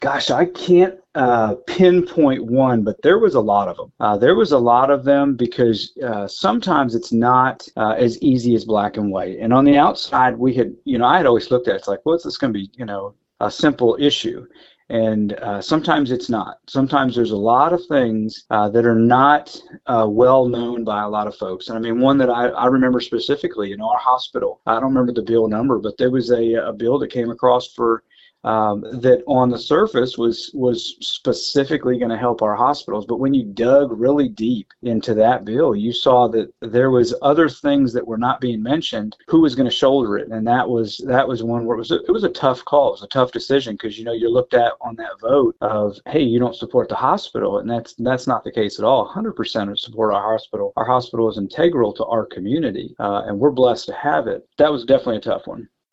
Gosh, I can't pinpoint one, but there was a lot of them. There was a lot of them because sometimes it's not as easy as black and white. And on the outside, we had, I had always looked at it, it's like, what's this going to be, a simple issue. And sometimes it's not. Sometimes there's a lot of things that are not well known by a lot of folks. And I mean, one that I remember specifically, our hospital, I don't remember the bill number, but there was a bill that came across for that on the surface was specifically going to help our hospitals. But when you dug really deep into that bill, you saw that there was other things that were not being mentioned. Who was going to shoulder it? And that was one where it was a tough call. It was a tough decision because, you're looked at on that vote of, hey, you don't support the hospital. And that's not the case at all. 100% support our hospital. Our hospital is integral to our community, and we're blessed to have it. That was definitely a tough one.